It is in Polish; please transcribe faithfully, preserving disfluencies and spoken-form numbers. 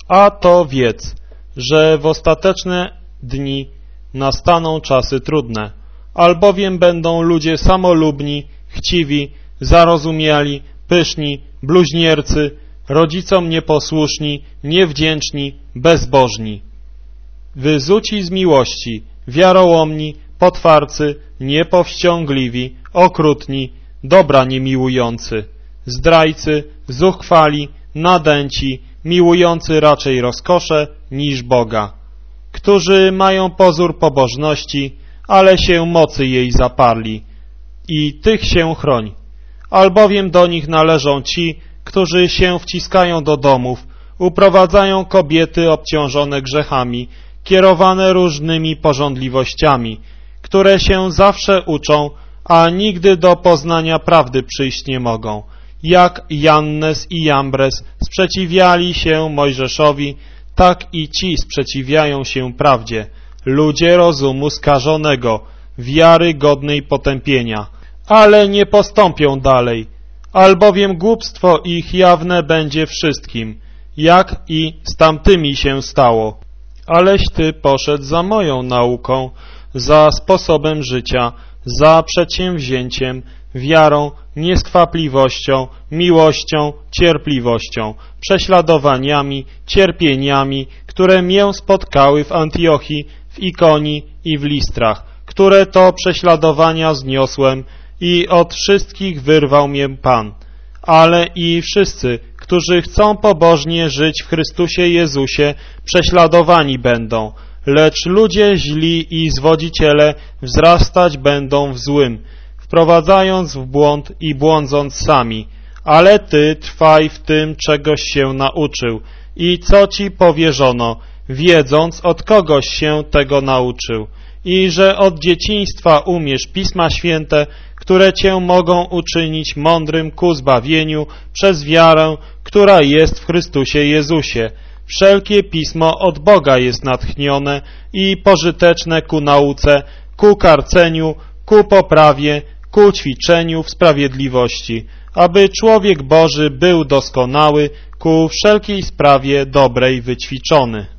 A to wiedz, że w ostateczne dni nastaną czasy trudne, albowiem będą ludzie samolubni, chciwi, zarozumiali, pyszni, bluźniercy, rodzicom nieposłuszni, niewdzięczni, bezbożni, wyzuci z miłości, wiarołomni, potwarcy, niepowściągliwi, okrutni, dobra niemiłujący, zdrajcy, zuchwali, nadęci, miłujący raczej rozkosze niż Boga, którzy mają pozór pobożności, ale się mocy jej zaparli. I tych się chroń, albowiem do nich należą ci, którzy się wciskają do domów, uprowadzają kobiety obciążone grzechami, kierowane różnymi pożądliwościami, które się zawsze uczą, a nigdy do poznania prawdy przyjść nie mogą. Jak Jannes i Jambres sprzeciwiali się Mojżeszowi, tak i ci sprzeciwiają się prawdzie, ludzie rozumu skażonego, wiary godnej potępienia, ale nie postąpią dalej, albowiem głupstwo ich jawne będzie wszystkim, jak i z tamtymi się stało. Aleś ty poszedł za moją nauką, za sposobem życia, za przedsięwzięciem, wiarą, nieskwapliwością, miłością, cierpliwością, prześladowaniami, cierpieniami, które mię spotkały w Antiochii, w Ikonii i w Listrach, które to prześladowania zniosłem i od wszystkich wyrwał mnie Pan. Ale i wszyscy, którzy chcą pobożnie żyć w Chrystusie Jezusie, prześladowani będą, lecz ludzie źli i zwodziciele wzrastać będą w złym, wprowadzając w błąd i błądząc sami. Ale ty trwaj w tym, czegoś się nauczył i co ci powierzono, wiedząc, od kogoś się tego nauczył i że od dzieciństwa umiesz Pisma Święte, które cię mogą uczynić mądrym ku zbawieniu przez wiarę, która jest w Chrystusie Jezusie. Wszelkie Pismo od Boga jest natchnione i pożyteczne ku nauce, ku karceniu, ku poprawie, ku ćwiczeniu w sprawiedliwości, aby człowiek Boży był doskonały, ku wszelkiej sprawie dobrej wyćwiczony.